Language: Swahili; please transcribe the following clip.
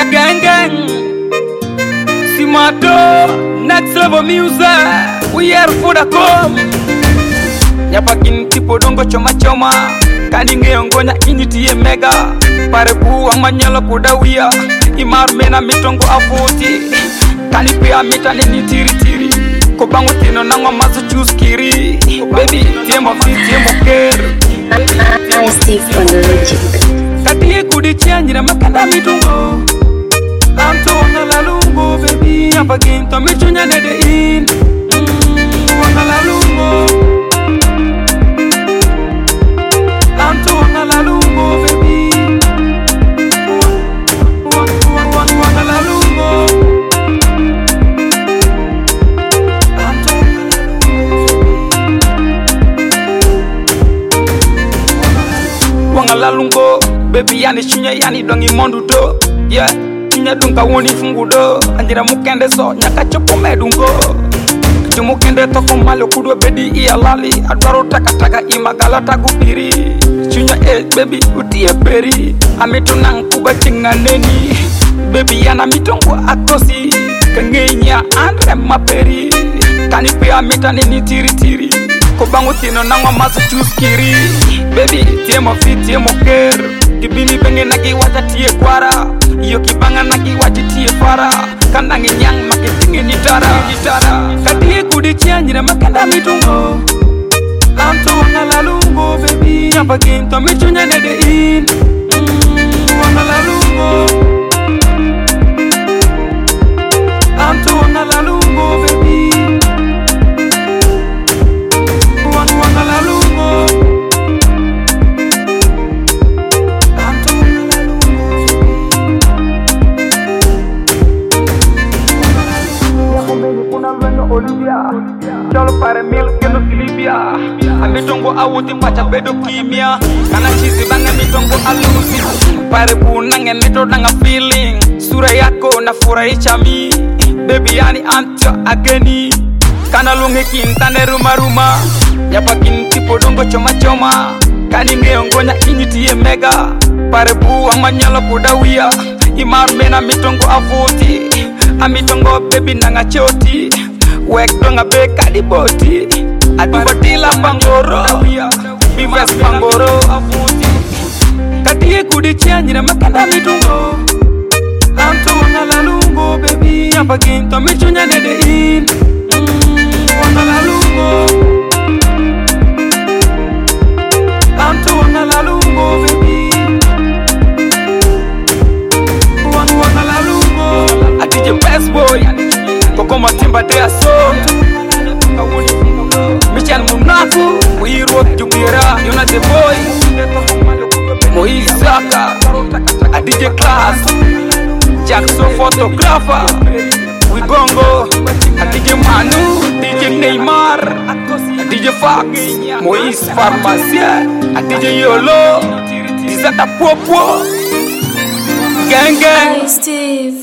Gang gang, Simato, next level music. We are for the come. Nyapakin tipo dongo choma choma. Kaninge ongonya initi mega. Parebu amanyalo kudawia. Imar mena mitongo afuti. Kanipea mitani nitiri tiri. Kobango tino nango mazu choose kiri. Baby, tiemo fit, tiemo care. I Steve on the logic. Katiye kudi chanjira makanda mitungo. Anto wana lalungo, baby. Apagin to michunya nede in. Wana lalungo. Anto wana lalungo, baby. Wana lalungo. Anto wana lalungo, baby. Yani chunya yani dongi mondu do. Yeah. Chunya dunga woni fungudo. Anjira mukende so nyaka chopo medungo. Jumukende toko malo kudwe bedi iya lali. Adwaro taka imagala tagupiri. Chunya baby utie peri. Amitu nang kuba chinga neni. Baby yana mitongo akosi. Kengenya andre maperi. Kanipe amita nini tiri tiri. Kobangu tino nango masu choose kiri. Baby tiemo fit tiemo care. Kibini pengen nagi waja tie kwara. Iyo kibanga nagi waji tie fara. Kandangi nyang makitingi nitara. Katiye kudi chanjira makanda mitungo. Anto wana lalungo baby. Apagin to michunya nede in. Wana lalungo. Anto wana lalungo baby. Wana lalungo. Anto wana lalungo. Kuna luengo Olivia. Cholo pare mil kendo Silvia. Amitongo awuti pacha bedo kimia. Kana chizi banga mitongo alusi. Pare bunange nito nanga feeling. Sura yako na furahisha mi. Baby yani antyo ageni. Kana lunge kintane ruma. Nyapakin tipo dongo choma choma. Kaninge ongonya initi mega. Pare bu amanyalo kudawia. Imar mena mitongo afuti. Amitongo baby nanga choti. Wek donga beka di boti. Adibatila pangoro. Bives pangoro afuti. Katiye kudi chanjira makanda mitungo. Anto wana lalungo baby. Apagin to michunya nede in. Wana lalungo. Anto wana lalungo baby. Wana lalungo. Atije best boy. Koko matimba dea so. Michan munaku. Muhiru jumira. Yuna the boy. Moisaka. Atije class. Jackson photographer. Wibongo. Atije Manu. Atije Neymar. Atije Fax. Moise Pharmacia. Atije Yolo. Dizata Popo. Gang gang. I Steve.